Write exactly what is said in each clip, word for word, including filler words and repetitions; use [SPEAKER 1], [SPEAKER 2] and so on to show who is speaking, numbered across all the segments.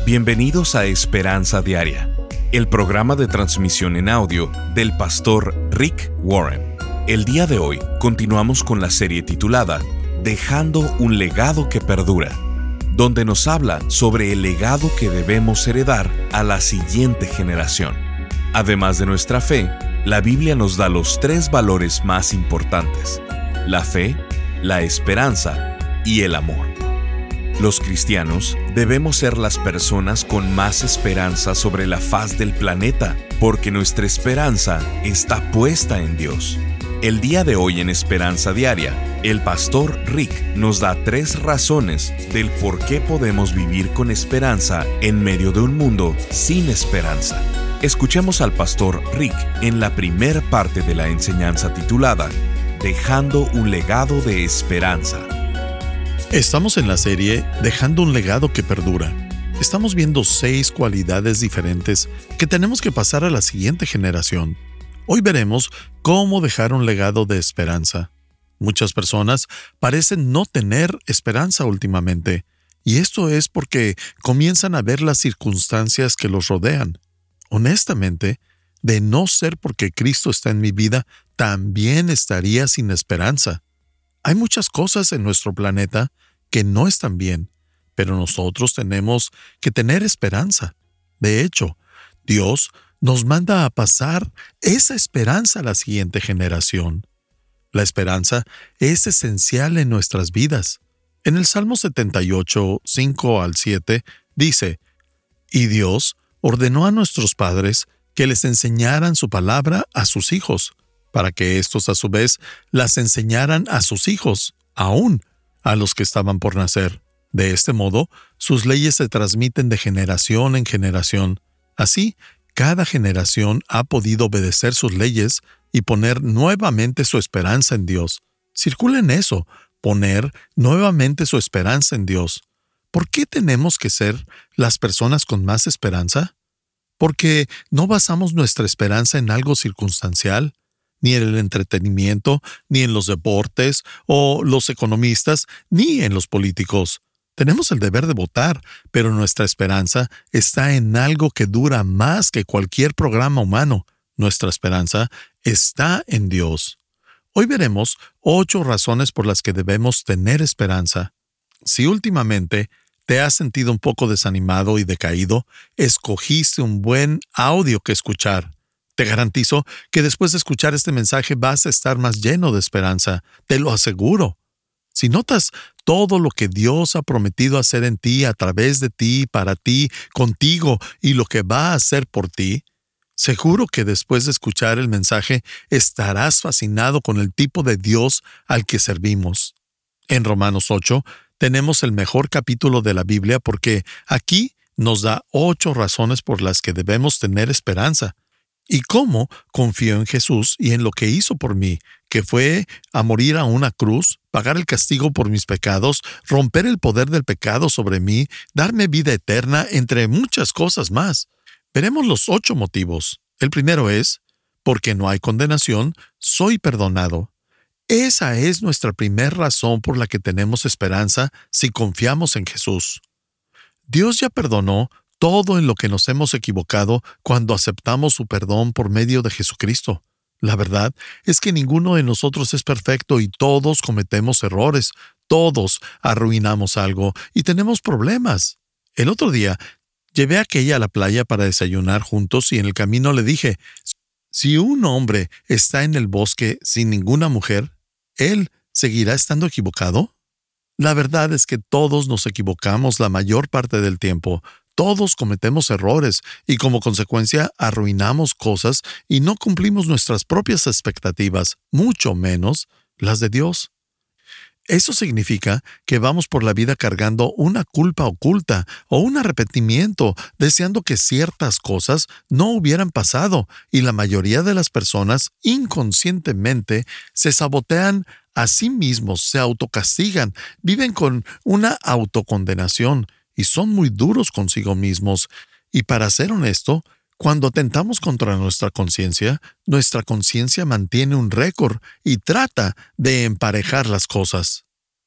[SPEAKER 1] Bienvenidos a Esperanza Diaria, el programa de transmisión en audio del pastor Rick Warren. El día de hoy continuamos con la serie titulada Dejando un legado que perdura, donde nos habla sobre el legado que debemos heredar a la siguiente generación. Además de nuestra fe, la Biblia nos da los tres valores más importantes: la fe, la esperanza y el amor. Los cristianos debemos ser las personas con más esperanza sobre la faz del planeta, porque nuestra esperanza está puesta en Dios. El día de hoy en Esperanza Diaria, el pastor Rick nos da tres razones del por qué podemos vivir con esperanza en medio de un mundo sin esperanza. Escuchemos al pastor Rick en la primera parte de la enseñanza titulada Dejando un legado de esperanza.
[SPEAKER 2] Estamos en la serie Dejando un legado que perdura. Estamos viendo seis cualidades diferentes que tenemos que pasar a la siguiente generación. Hoy veremos cómo dejar un legado de esperanza. Muchas personas parecen no tener esperanza últimamente, y esto es porque comienzan a ver las circunstancias que los rodean. Honestamente, de no ser porque Cristo está en mi vida, también estaría sin esperanza. Hay muchas cosas en nuestro planeta que no están bien, pero nosotros tenemos que tener esperanza. De hecho, Dios nos manda a pasar esa esperanza a la siguiente generación. La esperanza es esencial en nuestras vidas. En el Salmo setenta y ocho, cinco al siete, dice: «Y Dios ordenó a nuestros padres que les enseñaran su palabra a sus hijos, para que éstos a su vez las enseñaran a sus hijos, aún a los que estaban por nacer. De este modo, sus leyes se transmiten de generación en generación. Así, cada generación ha podido obedecer sus leyes y poner nuevamente su esperanza en Dios». Circula en eso, poner nuevamente su esperanza en Dios. ¿Por qué tenemos que ser las personas con más esperanza? Porque no basamos nuestra esperanza en algo circunstancial, ni en el entretenimiento, ni en los deportes, o los economistas, ni en los políticos. Tenemos el deber de votar, pero nuestra esperanza está en algo que dura más que cualquier programa humano. Nuestra esperanza está en Dios. Hoy veremos ocho razones por las que debemos tener esperanza. Si últimamente te has sentido un poco desanimado y decaído, escogiste un buen audio que escuchar. Te garantizo que después de escuchar este mensaje vas a estar más lleno de esperanza. Te lo aseguro. Si notas todo lo que Dios ha prometido hacer en ti, a través de ti, para ti, contigo, y lo que va a hacer por ti, seguro que después de escuchar el mensaje estarás fascinado con el tipo de Dios al que servimos. En Romanos ocho tenemos el mejor capítulo de la Biblia porque aquí nos da ocho razones por las que debemos tener esperanza. ¿Y cómo confío en Jesús y en lo que hizo por mí, que fue a morir a una cruz, pagar el castigo por mis pecados, romper el poder del pecado sobre mí, darme vida eterna, entre muchas cosas más? Veremos los ocho motivos. El primero es, porque no hay condenación, soy perdonado. Esa es nuestra primera razón por la que tenemos esperanza si confiamos en Jesús. Dios ya perdonó todo en lo que nos hemos equivocado cuando aceptamos su perdón por medio de Jesucristo. La verdad es que ninguno de nosotros es perfecto y todos cometemos errores, todos arruinamos algo y tenemos problemas. El otro día, llevé a aquella a la playa para desayunar juntos y en el camino le dije: si un hombre está en el bosque sin ninguna mujer, ¿él seguirá estando equivocado? La verdad es que todos nos equivocamos la mayor parte del tiempo. Todos cometemos errores y como consecuencia arruinamos cosas y no cumplimos nuestras propias expectativas, mucho menos las de Dios. Eso significa que vamos por la vida cargando una culpa oculta o un arrepentimiento, deseando que ciertas cosas no hubieran pasado, y la mayoría de las personas inconscientemente se sabotean a sí mismos, se autocastigan, viven con una autocondenación y son muy duros consigo mismos. Y para ser honesto, cuando atentamos contra nuestra conciencia, nuestra conciencia mantiene un récord y trata de emparejar las cosas.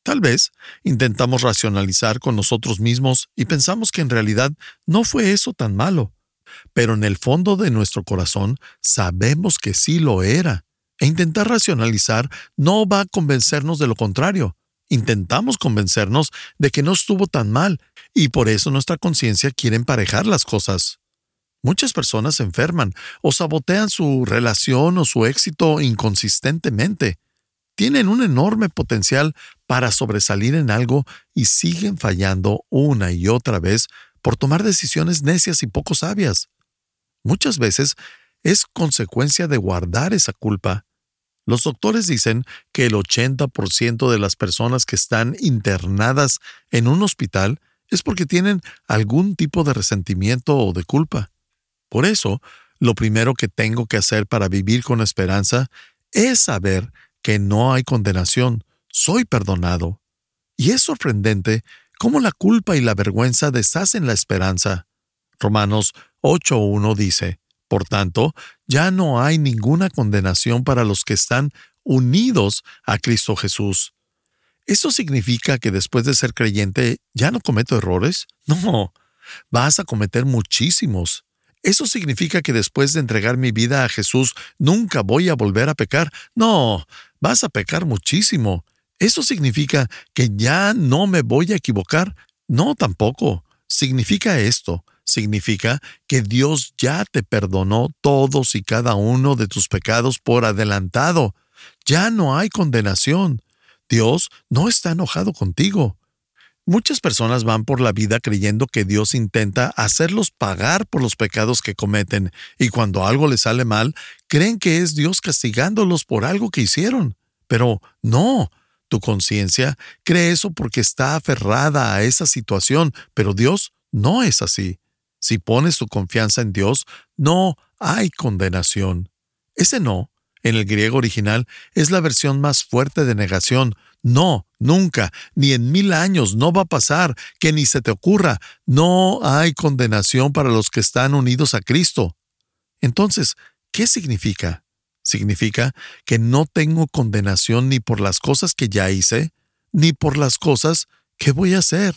[SPEAKER 2] Tal vez intentamos racionalizar con nosotros mismos y pensamos que en realidad no fue eso tan malo, pero en el fondo de nuestro corazón sabemos que sí lo era. E intentar racionalizar no va a convencernos de lo contrario. Intentamos convencernos de que no estuvo tan mal y por eso nuestra conciencia quiere emparejar las cosas. Muchas personas se enferman o sabotean su relación o su éxito inconsistentemente. Tienen un enorme potencial para sobresalir en algo y siguen fallando una y otra vez por tomar decisiones necias y poco sabias. Muchas veces es consecuencia de guardar esa culpa. Los doctores dicen que el ochenta por ciento de las personas que están internadas en un hospital es porque tienen algún tipo de resentimiento o de culpa. Por eso, lo primero que tengo que hacer para vivir con esperanza es saber que no hay condenación, soy perdonado. Y es sorprendente cómo la culpa y la vergüenza deshacen la esperanza. Romanos ocho uno dice, por tanto, ya no hay ninguna condenación para los que están unidos a Cristo Jesús. ¿Eso significa que después de ser creyente ya no cometo errores? No, vas a cometer muchísimos. ¿Eso significa que después de entregar mi vida a Jesús nunca voy a volver a pecar? No, vas a pecar muchísimo. ¿Eso significa que ya no me voy a equivocar? No, tampoco. Significa esto. Significa que Dios ya te perdonó todos y cada uno de tus pecados por adelantado. Ya no hay condenación. Dios no está enojado contigo. Muchas personas van por la vida creyendo que Dios intenta hacerlos pagar por los pecados que cometen, y cuando algo les sale mal, creen que es Dios castigándolos por algo que hicieron. Pero no, tu conciencia cree eso porque está aferrada a esa situación, pero Dios no es así. Si pones tu confianza en Dios, no hay condenación. Ese no, en el griego original, es la versión más fuerte de negación. No, nunca, ni en mil años, no va a pasar, que ni se te ocurra. No hay condenación para los que están unidos a Cristo. Entonces, ¿qué significa? Significa que no tengo condenación ni por las cosas que ya hice, ni por las cosas que voy a hacer.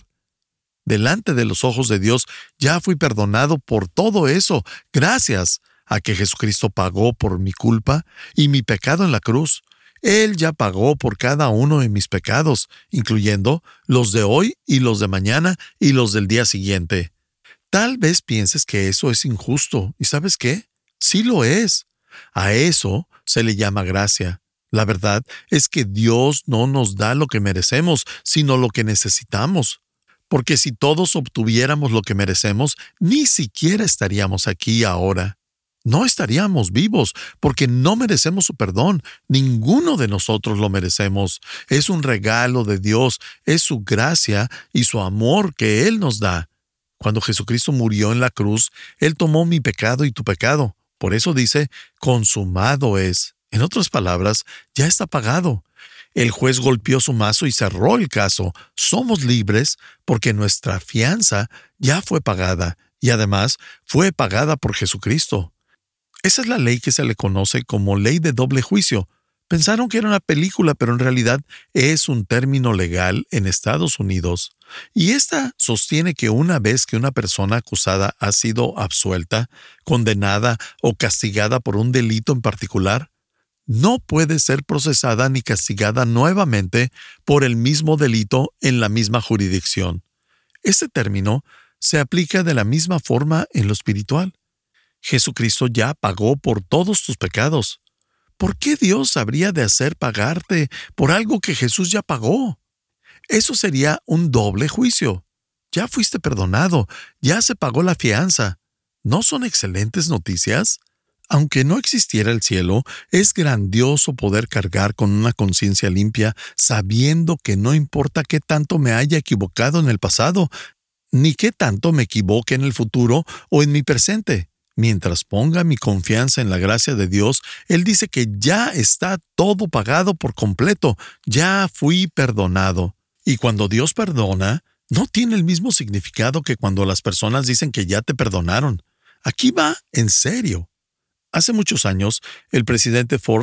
[SPEAKER 2] Delante de los ojos de Dios ya fui perdonado por todo eso, gracias a que Jesucristo pagó por mi culpa y mi pecado en la cruz. Él ya pagó por cada uno de mis pecados, incluyendo los de hoy y los de mañana y los del día siguiente. Tal vez pienses que eso es injusto, ¿y sabes qué? Sí lo es. A eso se le llama gracia. La verdad es que Dios no nos da lo que merecemos, sino lo que necesitamos. Porque si todos obtuviéramos lo que merecemos, ni siquiera estaríamos aquí ahora. No estaríamos vivos, porque no merecemos su perdón. Ninguno de nosotros lo merecemos. Es un regalo de Dios, es su gracia y su amor que Él nos da. Cuando Jesucristo murió en la cruz, Él tomó mi pecado y tu pecado. Por eso dice, consumado es. En otras palabras, ya está pagado. El juez golpeó su mazo y cerró el caso. Somos libres porque nuestra fianza ya fue pagada y además fue pagada por Jesucristo. Esa es la ley que se le conoce como ley de doble juicio. Pensaron que era una película, pero en realidad es un término legal en Estados Unidos. Y esta sostiene que una vez que una persona acusada ha sido absuelta, condenada o castigada por un delito en particular, no puede ser procesada ni castigada nuevamente por el mismo delito en la misma jurisdicción. Este término se aplica de la misma forma en lo espiritual. Jesucristo ya pagó por todos tus pecados. ¿Por qué Dios habría de hacer pagarte por algo que Jesús ya pagó? Eso sería un doble juicio. Ya fuiste perdonado, ya se pagó la fianza. ¿No son excelentes noticias? Aunque no existiera el cielo, es grandioso poder cargar con una conciencia limpia, sabiendo que no importa qué tanto me haya equivocado en el pasado, ni qué tanto me equivoque en el futuro o en mi presente. Mientras ponga mi confianza en la gracia de Dios, Él dice que ya está todo pagado por completo, ya fui perdonado. Y cuando Dios perdona, no tiene el mismo significado que cuando las personas dicen que ya te perdonaron. Aquí va en serio. Hace muchos años, el presidente Ford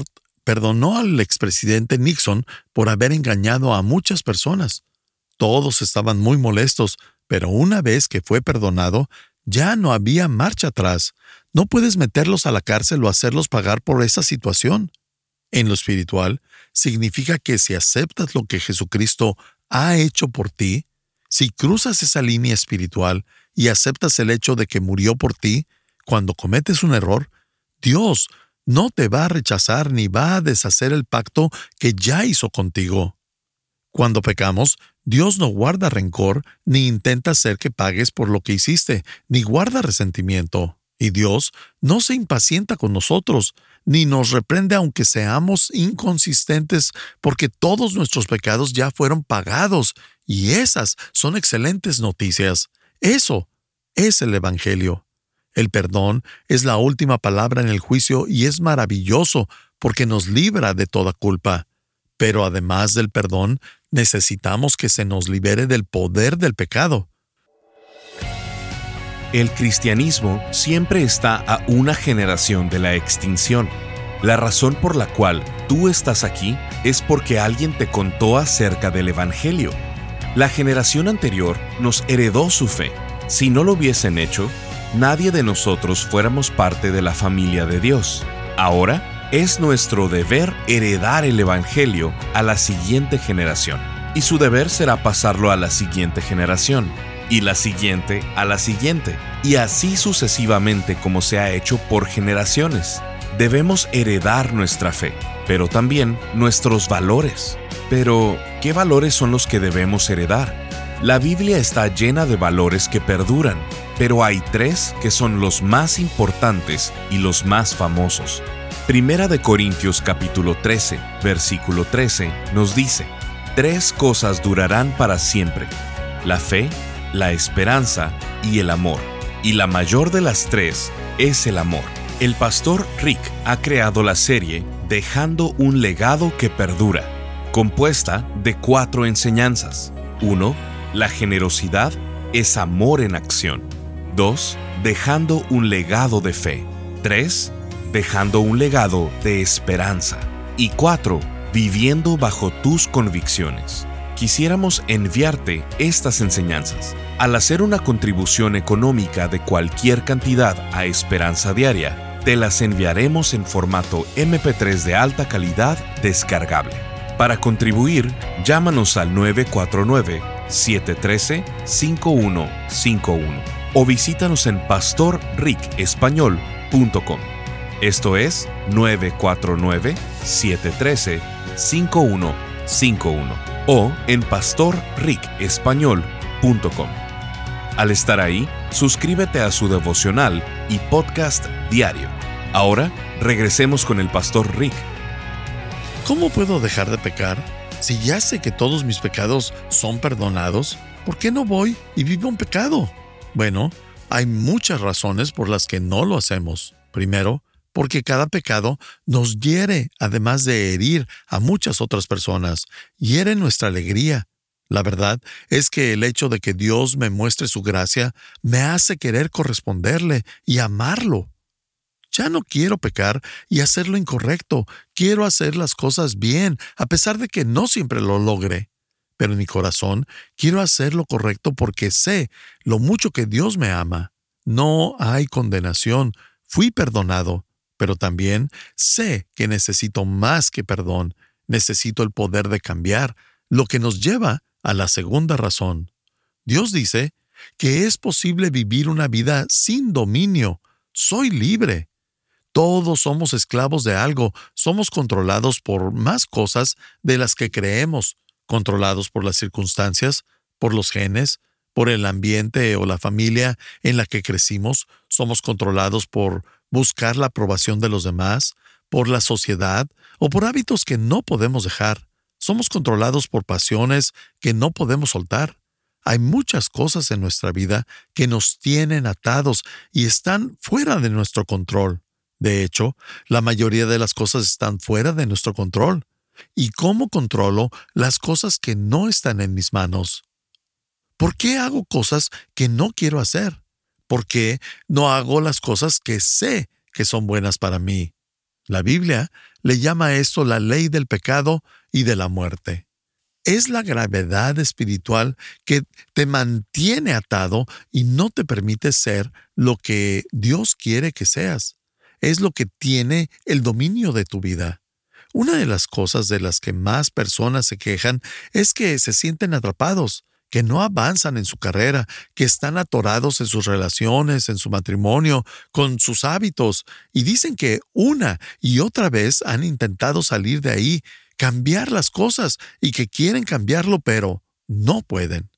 [SPEAKER 2] perdonó al expresidente Nixon por haber engañado a muchas personas. Todos estaban muy molestos, pero una vez que fue perdonado, ya no había marcha atrás. No puedes meterlos a la cárcel o hacerlos pagar por esa situación. En lo espiritual, significa que si aceptas lo que Jesucristo ha hecho por ti, si cruzas esa línea espiritual y aceptas el hecho de que murió por ti, cuando cometes un error, Dios no te va a rechazar ni va a deshacer el pacto que ya hizo contigo. Cuando pecamos, Dios no guarda rencor ni intenta hacer que pagues por lo que hiciste, ni guarda resentimiento. Y Dios no se impacienta con nosotros, ni nos reprende aunque seamos inconsistentes, porque todos nuestros pecados ya fueron pagados, y esas son excelentes noticias. Eso es el Evangelio. El perdón es la última palabra en el juicio y es maravilloso porque nos libra de toda culpa. Pero además del perdón, necesitamos que se nos libere del poder del pecado.
[SPEAKER 1] El cristianismo siempre está a una generación de la extinción. La razón por la cual tú estás aquí es porque alguien te contó acerca del Evangelio. La generación anterior nos heredó su fe. Si no lo hubiesen hecho, nadie de nosotros fuéramos parte de la familia de Dios. Ahora es nuestro deber heredar el Evangelio a la siguiente generación. Y su deber será pasarlo a la siguiente generación. Y la siguiente a la siguiente. Y así sucesivamente como se ha hecho por generaciones. Debemos heredar nuestra fe, pero también nuestros valores. Pero, ¿qué valores son los que debemos heredar? La Biblia está llena de valores que perduran, pero hay tres que son los más importantes y los más famosos. Primera de Corintios capítulo trece, versículo trece, nos dice: Tres cosas durarán para siempre: la fe, la esperanza y el amor. Y la mayor de las tres es el amor. El pastor Rick ha creado la serie Dejando un legado que perdura, compuesta de cuatro enseñanzas. uno. La generosidad es amor en acción. dos. Dejando un legado de fe. tres. Dejando un legado de esperanza. Y cuatro. Viviendo bajo tus convicciones. Quisiéramos enviarte estas enseñanzas. Al hacer una contribución económica de cualquier cantidad a Esperanza Diaria, te las enviaremos en formato eme pe tres de alta calidad descargable. Para contribuir, llámanos al nueve cuatro nueve, siete uno tres, cinco uno cinco uno o visítanos en pastor rick español punto com. Esto es nueve cuatro nueve, siete uno tres, cinco uno cinco uno o en pastor rick español punto com. Al estar ahí, suscríbete a su devocional y podcast diario. Ahora, regresemos con el pastor Rick.
[SPEAKER 2] ¿Cómo puedo dejar de pecar? Si ya sé que todos mis pecados son perdonados, ¿por qué no voy y vivo un pecado? Bueno, hay muchas razones por las que no lo hacemos. Primero, porque cada pecado nos hiere, además de herir a muchas otras personas. Hiere nuestra alegría. La verdad es que el hecho de que Dios me muestre su gracia me hace querer corresponderle y amarlo. Ya no quiero pecar y hacer lo incorrecto. Quiero hacer las cosas bien, a pesar de que no siempre lo logre. Pero en mi corazón quiero hacer lo correcto porque sé lo mucho que Dios me ama. No hay condenación. Fui perdonado, pero también sé que necesito más que perdón. Necesito el poder de cambiar, lo que nos lleva a la segunda razón. Dios dice que es posible vivir una vida sin dominio. Soy libre. Todos somos esclavos de algo. Somos controlados por más cosas de las que creemos. Controlados por las circunstancias, por los genes, por el ambiente o la familia en la que crecimos. Somos controlados por buscar la aprobación de los demás, por la sociedad o por hábitos que no podemos dejar. Somos controlados por pasiones que no podemos soltar. Hay muchas cosas en nuestra vida que nos tienen atados y están fuera de nuestro control. De hecho, la mayoría de las cosas están fuera de nuestro control. ¿Y cómo controlo las cosas que no están en mis manos? ¿Por qué hago cosas que no quiero hacer? ¿Por qué no hago las cosas que sé que son buenas para mí? La Biblia le llama a esto la ley del pecado y de la muerte. Es la gravedad espiritual que te mantiene atado y no te permite ser lo que Dios quiere que seas. Es lo que tiene el dominio de tu vida. Una de las cosas de las que más personas se quejan es que se sienten atrapados, que no avanzan en su carrera, que están atorados en sus relaciones, en su matrimonio, con sus hábitos, y dicen que una y otra vez han intentado salir de ahí, cambiar las cosas, y que quieren cambiarlo, pero no pueden.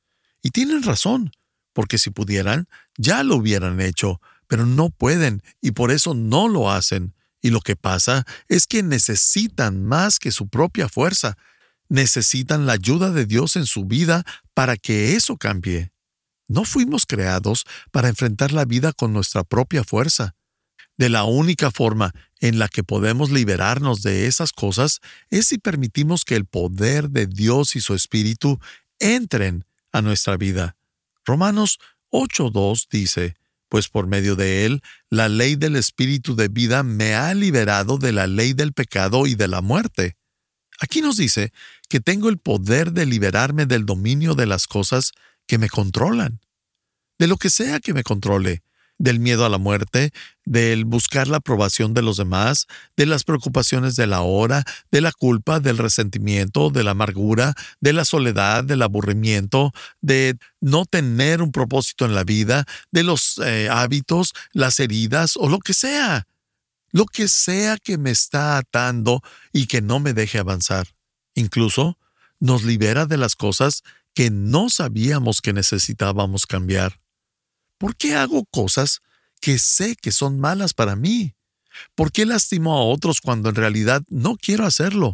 [SPEAKER 2] Y tienen razón, porque si pudieran, ya lo hubieran hecho, pero no pueden, y por eso no lo hacen. Y lo que pasa es que necesitan más que su propia fuerza. Necesitan la ayuda de Dios en su vida para que eso cambie. No fuimos creados para enfrentar la vida con nuestra propia fuerza. De la única forma en la que podemos liberarnos de esas cosas es si permitimos que el poder de Dios y su Espíritu entren a nuestra vida. Romanos ocho dos dice: pues por medio de él, la ley del Espíritu de vida me ha liberado de la ley del pecado y de la muerte. Aquí nos dice que tengo el poder de liberarme del dominio de las cosas que me controlan, de lo que sea que me controle, del miedo a la muerte, del buscar la aprobación de los demás, de las preocupaciones de la hora, de la culpa, del resentimiento, de la amargura, de la soledad, del aburrimiento, de no tener un propósito en la vida, de los eh, hábitos, las heridas o lo que sea. Lo que sea que me está atando y que no me deje avanzar. Incluso nos libera de las cosas que no sabíamos que necesitábamos cambiar. ¿Por qué hago cosas que sé que son malas para mí? ¿Por qué lastimo a otros cuando en realidad no quiero hacerlo?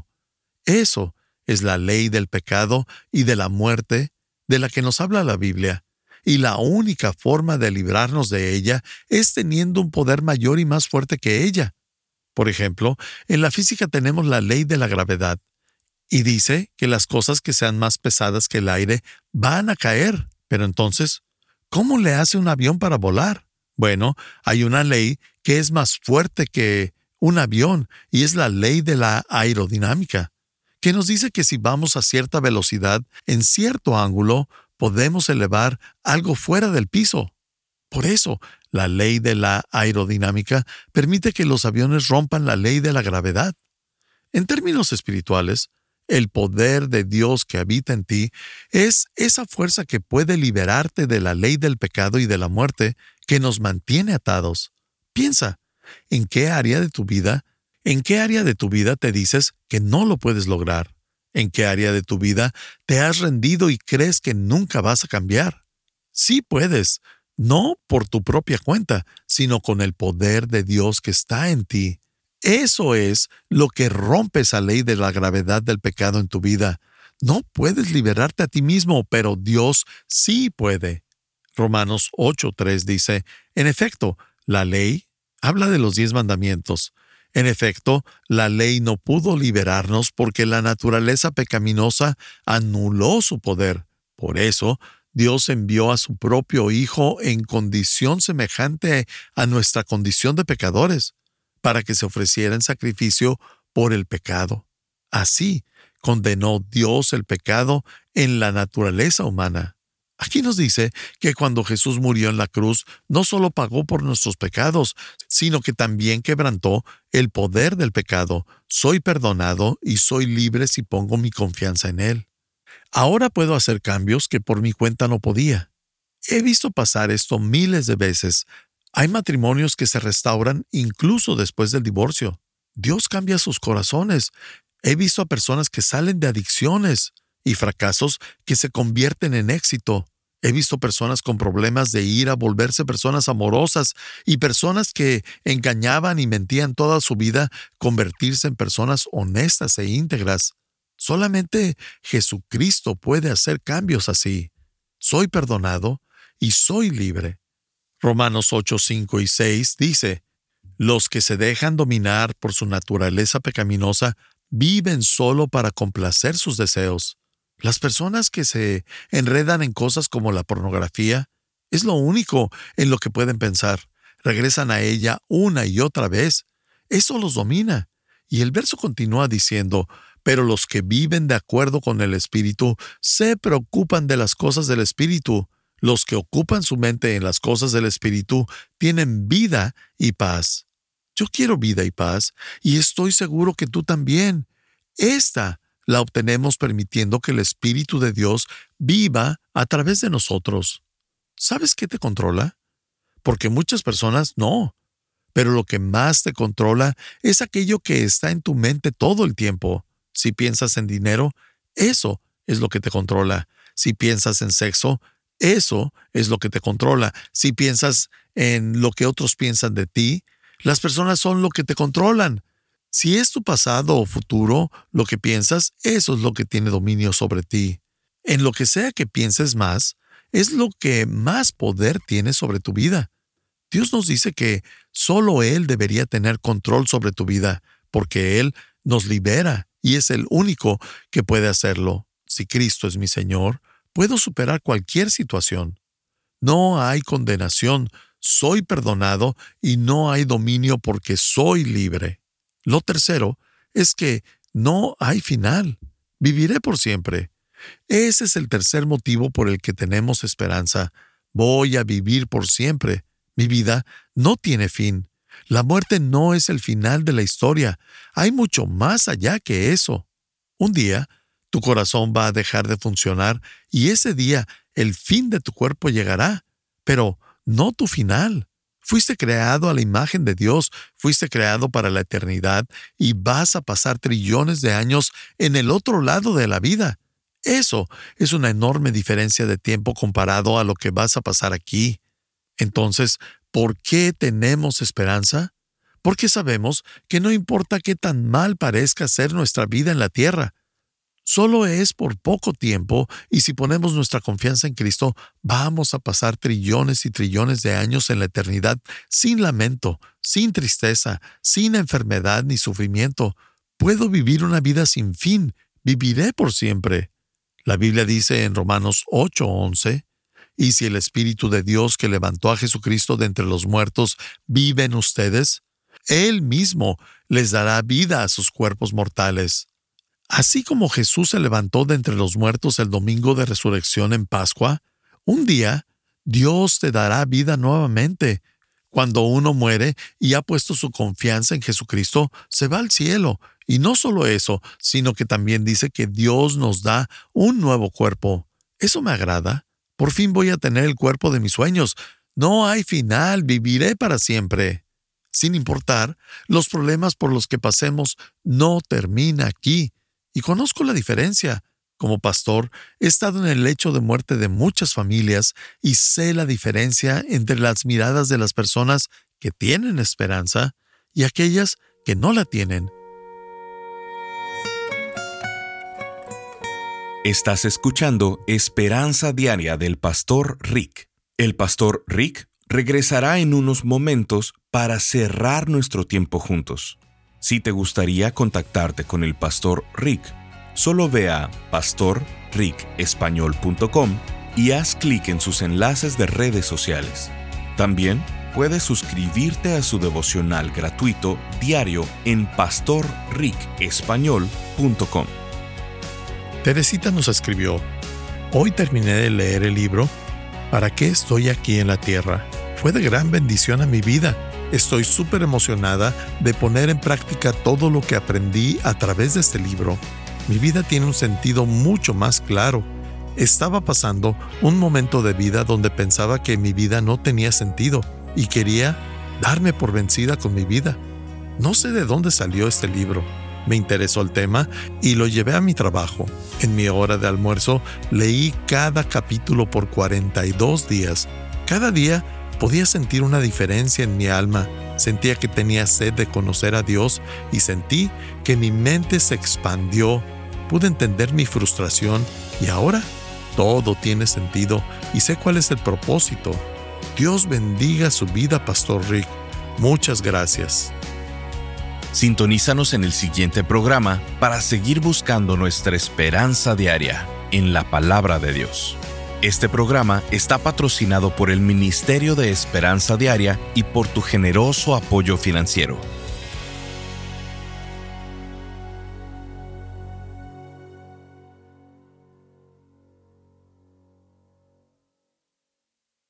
[SPEAKER 2] Eso es la ley del pecado y de la muerte de la que nos habla la Biblia. Y la única forma de librarnos de ella es teniendo un poder mayor y más fuerte que ella. Por ejemplo, en la física tenemos la ley de la gravedad, y dice que las cosas que sean más pesadas que el aire van a caer. Pero entonces, ¿cómo le hace un avión para volar? Bueno, hay una ley que es más fuerte que un avión, y es la ley de la aerodinámica, que nos dice que si vamos a cierta velocidad, en cierto ángulo, podemos elevar algo fuera del piso. Por eso, la ley de la aerodinámica permite que los aviones rompan la ley de la gravedad. En términos espirituales, el poder de Dios que habita en ti es esa fuerza que puede liberarte de la ley del pecado y de la muerte que nos mantiene atados. Piensa, ¿en qué área de tu vida, en qué área de tu vida te dices que no lo puedes lograr? ¿En qué área de tu vida te has rendido y crees que nunca vas a cambiar? Sí puedes, no por tu propia cuenta, sino con el poder de Dios que está en ti. Eso es lo que rompe esa ley de la gravedad del pecado en tu vida. No puedes liberarte a ti mismo, pero Dios sí puede. Romanos ocho tres dice: en efecto, la ley habla de los diez mandamientos. En efecto, la ley no pudo liberarnos porque la naturaleza pecaminosa anuló su poder. Por eso, Dios envió a su propio Hijo en condición semejante a nuestra condición de pecadores, para que se ofreciera en sacrificio por el pecado. Así, condenó Dios el pecado en la naturaleza humana. Aquí nos dice que cuando Jesús murió en la cruz, no solo pagó por nuestros pecados, sino que también quebrantó el poder del pecado. Soy perdonado y soy libre si pongo mi confianza en Él. Ahora puedo hacer cambios que por mi cuenta no podía. He visto pasar esto miles de veces. Hay matrimonios que se restauran incluso después del divorcio. Dios cambia sus corazones. He visto a personas que salen de adicciones y fracasos que se convierten en éxito. He visto personas con problemas de ira volverse personas amorosas y personas que engañaban y mentían toda su vida convertirse en personas honestas e íntegras. Solamente Jesucristo puede hacer cambios así. Soy perdonado y soy libre. Romanos ocho cinco y seis dice: los que se dejan dominar por su naturaleza pecaminosa viven solo para complacer sus deseos. Las personas que se enredan en cosas como la pornografía es lo único en lo que pueden pensar. Regresan a ella una y otra vez. Eso los domina. Y el verso continúa diciendo, pero los que viven de acuerdo con el Espíritu se preocupan de las cosas del Espíritu. Los que ocupan su mente en las cosas del Espíritu tienen vida y paz. Yo quiero vida y paz, y estoy seguro que tú también. Esta la obtenemos permitiendo que el Espíritu de Dios viva a través de nosotros. ¿Sabes qué te controla? Porque muchas personas no. Pero lo que más te controla es aquello que está en tu mente todo el tiempo. Si piensas en dinero, eso es lo que te controla. Si piensas en sexo, eso es lo que te controla. Si piensas en lo que otros piensan de ti, las personas son lo que te controlan. Si es tu pasado o futuro, lo que piensas, eso es lo que tiene dominio sobre ti. En lo que sea que pienses más, es lo que más poder tiene sobre tu vida. Dios nos dice que solo Él debería tener control sobre tu vida, porque Él nos libera y es el único que puede hacerlo. Si Cristo es mi Señor, puedo superar cualquier situación. No hay condenación, soy perdonado y no hay dominio porque soy libre. Lo tercero es que no hay final. Viviré por siempre. Ese es el tercer motivo por el que tenemos esperanza. Voy a vivir por siempre. Mi vida no tiene fin. La muerte no es el final de la historia. Hay mucho más allá que eso. Un día, tu corazón va a dejar de funcionar y ese día el fin de tu cuerpo llegará, pero no tu final. Fuiste creado a la imagen de Dios, fuiste creado para la eternidad y vas a pasar trillones de años en el otro lado de la vida. Eso es una enorme diferencia de tiempo comparado a lo que vas a pasar aquí. Entonces, ¿por qué tenemos esperanza? Porque sabemos que no importa qué tan mal parezca ser nuestra vida en la tierra, solo es por poco tiempo y si ponemos nuestra confianza en Cristo, vamos a pasar trillones y trillones de años en la eternidad sin lamento, sin tristeza, sin enfermedad ni sufrimiento. Puedo vivir una vida sin fin, viviré por siempre. La Biblia dice en Romanos ocho once, y si el Espíritu de Dios que levantó a Jesucristo de entre los muertos vive en ustedes, Él mismo les dará vida a sus cuerpos mortales. Así como Jesús se levantó de entre los muertos el domingo de resurrección en Pascua, un día Dios te dará vida nuevamente. Cuando uno muere y ha puesto su confianza en Jesucristo, se va al cielo. Y no solo eso, sino que también dice que Dios nos da un nuevo cuerpo. Eso me agrada. Por fin voy a tener el cuerpo de mis sueños. No hay final, viviré para siempre. Sin importar, los problemas por los que pasemos no termina aquí. Y conozco la diferencia. Como pastor, he estado en el lecho de muerte de muchas familias y sé la diferencia entre las miradas de las personas que tienen esperanza y aquellas que no la tienen.
[SPEAKER 1] Estás escuchando Esperanza Diaria del Pastor Rick. El Pastor Rick regresará en unos momentos para cerrar nuestro tiempo juntos. Si te gustaría contactarte con el Pastor Rick, solo ve a pastor rick español punto com y haz clic en sus enlaces de redes sociales. También puedes suscribirte a su devocional gratuito diario en pastor rick español punto com.
[SPEAKER 2] Teresita nos escribió, hoy terminé de leer el libro ¿Para qué estoy aquí en la tierra? Fue de gran bendición a mi vida. Estoy súper emocionada de poner en práctica todo lo que aprendí a través de este libro. Mi vida tiene un sentido mucho más claro. Estaba pasando un momento de vida donde pensaba que mi vida no tenía sentido y quería darme por vencida con mi vida. No sé de dónde salió este libro. Me interesó el tema y lo llevé a mi trabajo. En mi hora de almuerzo leí cada capítulo por cuarenta y dos días. Cada día podía sentir una diferencia en mi alma. Sentía que tenía sed de conocer a Dios y sentí que mi mente se expandió. Pude entender mi frustración y ahora todo tiene sentido y sé cuál es el propósito. Dios bendiga su vida, Pastor Rick. Muchas gracias.
[SPEAKER 1] Sintonízanos en el siguiente programa para seguir buscando nuestra esperanza diaria en la Palabra de Dios. Este programa está patrocinado por el Ministerio de Esperanza Diaria y por tu generoso apoyo financiero.